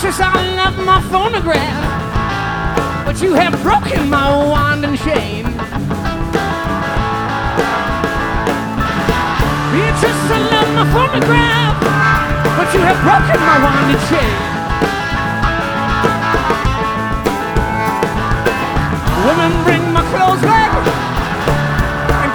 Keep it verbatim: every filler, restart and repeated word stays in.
Beatrice, I love my phonograph, but you have broken my wand and chain. Beatrice, I love my phonograph, but you have broken my wand and chain.